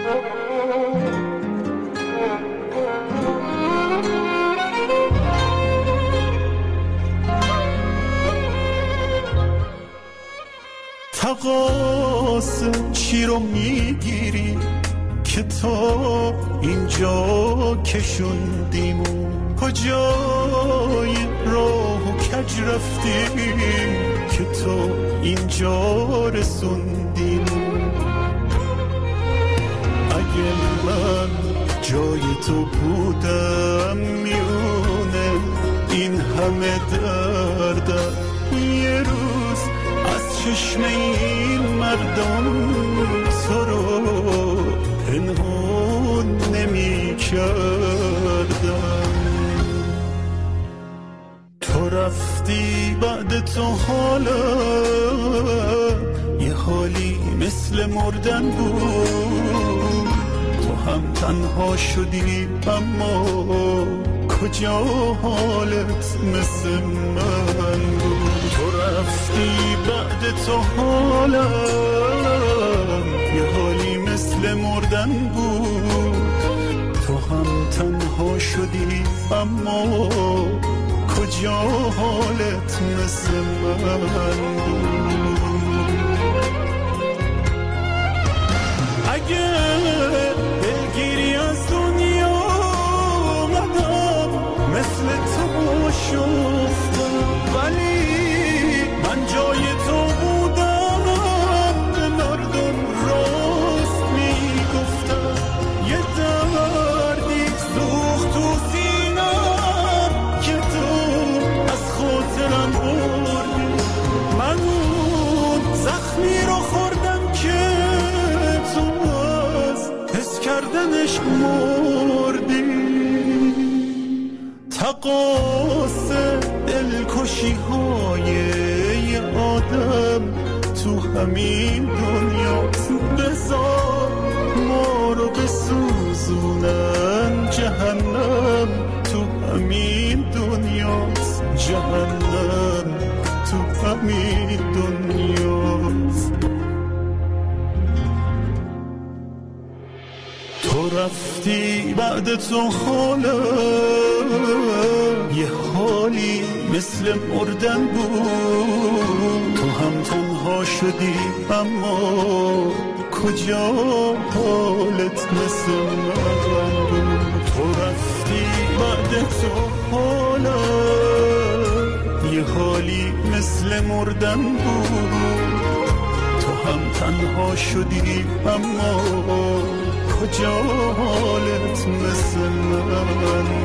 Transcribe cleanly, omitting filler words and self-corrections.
تقاص چی رو میگیری که تا اینجا کشوندیم، کجای راه و کج رفتی که تا اینجا رسوندیم. اگه من جای تو بودم میونه این همه دردم یه روز از چشم این مردم تو رو پنهون نمی کردم. تو رفتی بعد تو حالا یه حالی مثل مردن بود. تو هم تنها شدی اما کجا حالت مثل من بود. تو رفتی بعد تو حالا یه حالی مثل مردن بود. تو هم تنها شدی اما کجا حالت مثل من بود. اگه دلگیری از دنیا آمدم مثل تو شفتم، ولی من جای تو بودم به مردم راست میگفتم. یه دردی سوخت تو سینم که تو از خاطرم بردی. من اون زخمی رو خوردم که تو از حس کردنش مردی. تقاص دلکشی های یه آدم تو همین دنیاست. بذار ما رو بسوزونن جهنم تو همین دنیاست. جهنم تو همین دنیاست. تو رفتی بعد تو حالا یه حالی مثل مردن بود. تو هم تنها شدی اما کجا حالت مثل من بود. تو رفتی بعد تو حالا یه حالی مثل مردن بود. تو هم تنها شدی اما کجا حالت مثل من